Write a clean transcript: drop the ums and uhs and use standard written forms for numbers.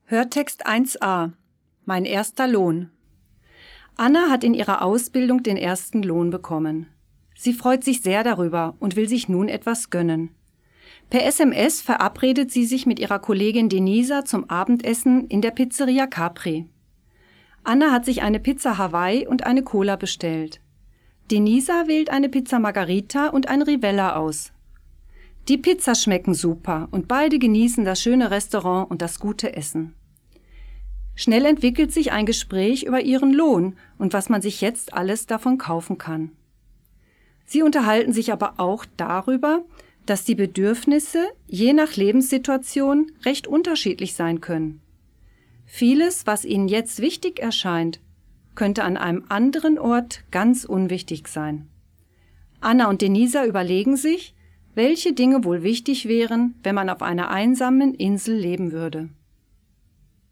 Hörtext 1a. Mein erster Lohn. Anna hat in ihrer Ausbildung den ersten Lohn bekommen. Sie freut sich sehr darüber und will sich nun etwas gönnen. Per SMS verabredet sie sich mit ihrer Kollegin Denisa zum Abendessen in der Pizzeria Capri. Anna hat sich eine Pizza Hawaii und eine Cola bestellt. Denisa wählt eine Pizza Margherita und ein Rivella aus. Die Pizzas schmecken super und beide genießen das schöne Restaurant und das gute Essen. Schnell entwickelt sich ein Gespräch über ihren Lohn und was man sich jetzt alles davon kaufen kann. Sie unterhalten sich aber auch darüber, dass die Bedürfnisse je nach Lebenssituation recht unterschiedlich sein können. Vieles, was ihnen jetzt wichtig erscheint, könnte an einem anderen Ort ganz unwichtig sein. Anna und Denisa überlegen sich, welche Dinge wohl wichtig wären, wenn man auf einer einsamen Insel leben würde.